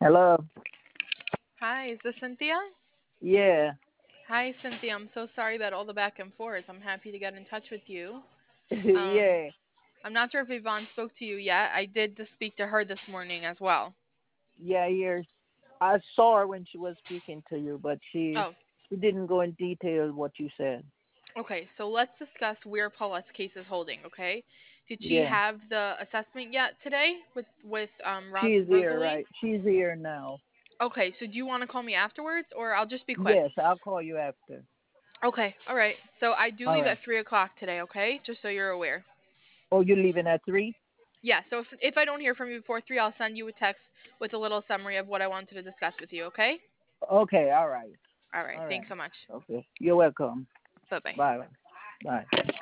Hello. Hi, is this Cynthia? Yeah. Hi, Cynthia. I'm so sorry about all the back and forth. I'm happy to get in touch with you. Um, Yeah. I'm not sure if Yvonne spoke to you yet. I did just speak to her this morning as well. Yeah. You're. I saw her when she was speaking to you, but she Oh, she didn't go in detail what you said. okay. So let's discuss where Paulette's case is holding. Okay. Did she Yeah. have the assessment yet today with She's here, Rosalie? right? She's here now. Okay. So do you want to call me afterwards, or I'll just be quick? Yes, I'll call you after. Okay. All right. So I do All leave right. at 3 o'clock today. Okay, just so you're aware. Oh, you're leaving at 3? Yeah, so if I don't hear from you before 3, I'll send you a text with a little summary of what I wanted to discuss with you, okay? Okay. All right. All right, All right. thanks so much. Okay. You're welcome. Bye-bye. Bye. Bye.